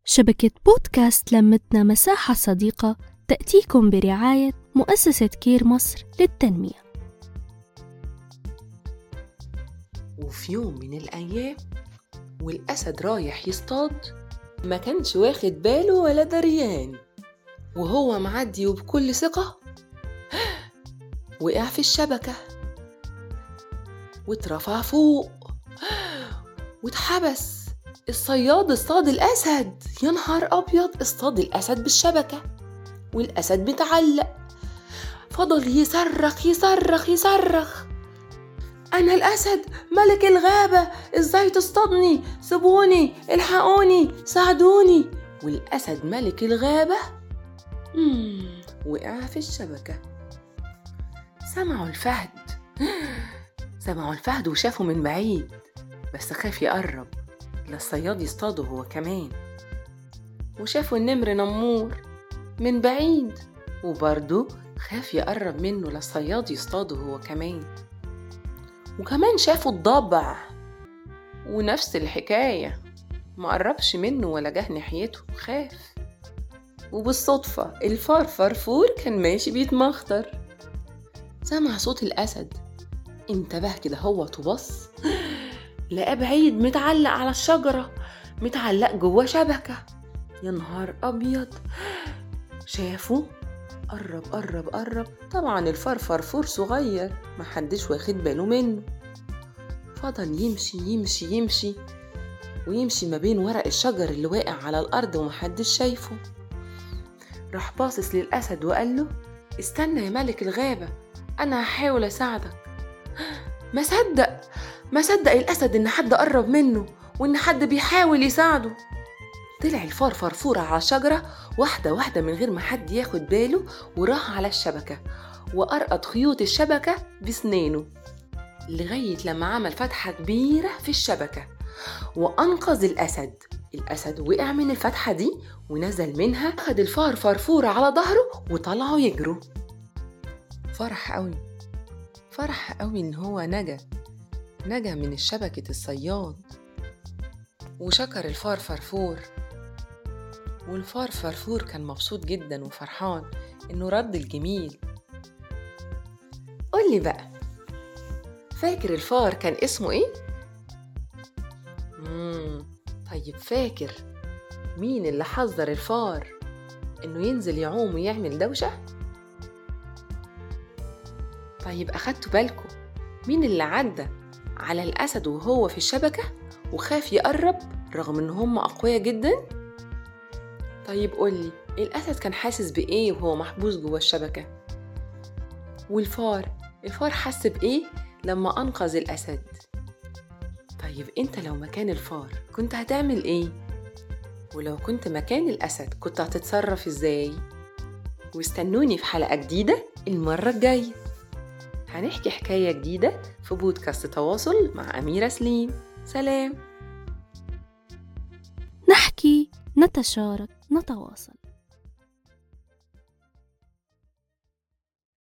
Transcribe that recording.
شبكة بودكاست لمتنا مساحة صديقة تأتيكم برعاية مؤسسة كير مصر للتنمية. وفي يوم من الأيام والأسد رايح يصطاد، ما كانش واخد باله ولا دريان، وهو معدي وبكل ثقة وقع في الشبكة واترفع فوق واتحبس. الصياد اصطاد الأسد، يا نهار أبيض، اصطاد الأسد بالشبكة والأسد متعلق. فضل يصرخ يصرخ يصرخ: أنا الأسد ملك الغابة، إزاي تصطادني؟ سيبوني، الحقوني، ساعدوني. والأسد ملك الغابة وقع في الشبكة. سمعوا الفهد وشافوا من بعيد، بس خاف يقرب للصياد يصطاده هو كمان. وشافوا النمر نمور من بعيد، وبرضه خاف يقرب منه للصياد يصطاده هو كمان. وكمان شافوا الضبع ونفس الحكاية، ما قربش منه ولا جه ناحيته، خاف. وبالصدفة الفار فرفور كان ماشي بيتمخطر، سمع صوت الأسد، انتبه كده هو وبص، لقى بعيد متعلق على الشجرة، متعلق جوه شبكة. يا نهار أبيض، شافه قرب. طبعا الفار فرفور صغير، محدش واخد باله منه. فضل يمشي ويمشي ما بين ورق الشجر اللي واقع على الأرض ومحدش شايفه. راح باصص للأسد وقال له: استنى يا ملك الغابة، أنا هحاول أساعدك. ما صدق الأسد إن حد قرب منه وإن حد بيحاول يساعده. طلع الفار فرفور على الشجرة واحدة من غير ما حد ياخد باله، وراح على الشبكة وأرقد خيوط الشبكة بسنانه لغاية لما عمل فتحة كبيرة في الشبكة وأنقذ الأسد وقع من الفتحة دي ونزل منها. أخد الفار فرفور على ظهره وطلعوا يجروا. فرح قوي إن هو نجا من الشبكة الصياد. وشكر الفار فرفور، والفار فرفور كان مبسوط جدا وفرحان إنه رد الجميل. قولي بقى، فاكر الفار كان اسمه إيه؟ طيب فاكر مين اللي حذر الفار إنه ينزل يعوم ويعمل دوشة؟ طيب أخدتوا بالكم مين اللي عدى على الأسد وهو في الشبكة وخاف يقرب رغم إن هم أقوياء جدا؟ طيب قولي، الأسد كان حاسس بإيه وهو محبوس جوه الشبكة؟ والفار حس بإيه لما أنقذ الأسد؟ طيب أنت لو مكان الفار كنت هتعمل إيه؟ ولو كنت مكان الأسد كنت هتتصرف إزاي؟ واستنوني في حلقة جديدة المرة الجاية، هنحكي حكاية جديدة في بودكاست تواصل مع أميرة سليم. سلام. نحكي، نتشارك، نتواصل.